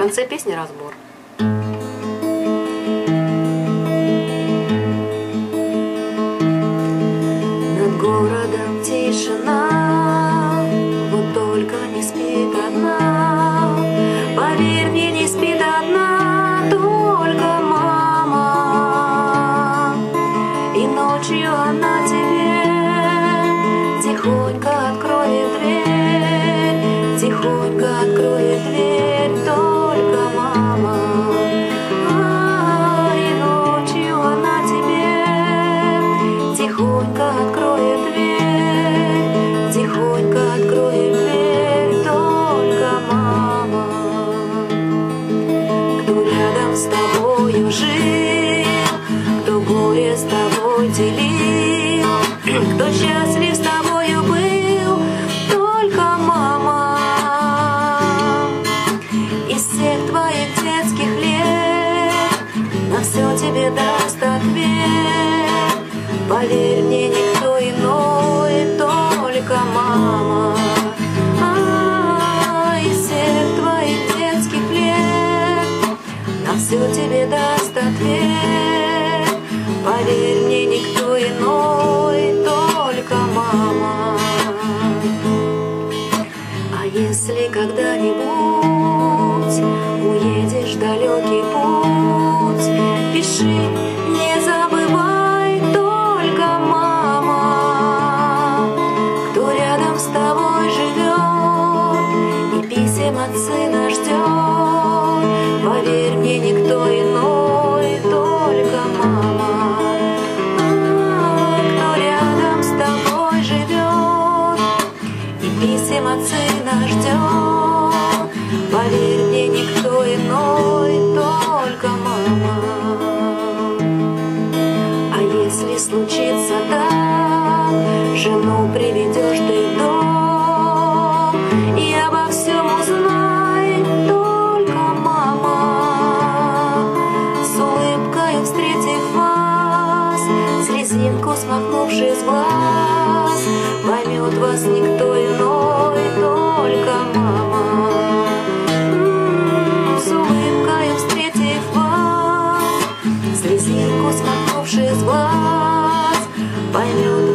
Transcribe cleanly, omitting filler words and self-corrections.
конце песни разбор. Над городом тишина, вот только не спит одна. Поверь мне, не спит одна только мама. И ночью она тебе тихонько откроет дверь, тихонько откроет дверь только мама. И ночью она тебе тихонько откроет дверь, тихонько откроет дверь только мама. Кто рядом с тобою жил, кто горе с тобой делил, кто счастлив с тобою был, только мама. Из всех твоих детских лет на все тебе даст ответ. Поверь мне, никто иной, только мама. Из всех твоих детских лет на все тебе даст ответ. Поверь мне, никто иной, только мама. А если когда-нибудь уедешь в далекий путь, пиши, не забывай, только мама. Кто рядом с тобой живет и писем от сына ждет, поверь мне, никто иной, только мама. Кто рядом с тобой живет и писем от сына ждет, поверь мне, никто иной, только мама. А если случится так, жену приведешь ты в дом, и обо всем узнает только мама. С улыбкой встретив вас, слезинку смахнувши с глаз, поймет вас никто иной, только мама. С улыбкой встретив вас, слезинку смахнувши с глаз, поймет